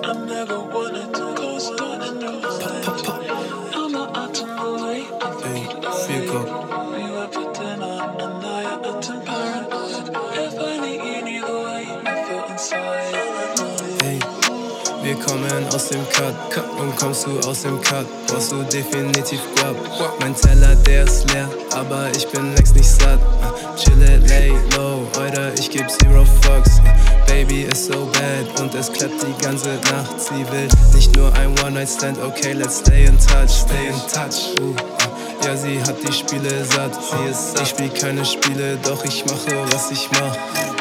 Wir kommen aus dem Cut und kommst du aus dem Cut, brauchst du definitiv Guap. Mein Teller, der ist leer, aber ich bin längst nicht satt. Chille, lay low, oder ich geb zero fucks. Baby ist so bad und es klappt die ganze Nacht. Sie will nicht nur ein One-Night-Stand, okay, let's stay in touch, stay in touch. Ja, sie hat die Spiele satt, ich spiel keine Spiele, doch ich mache, was ich mach.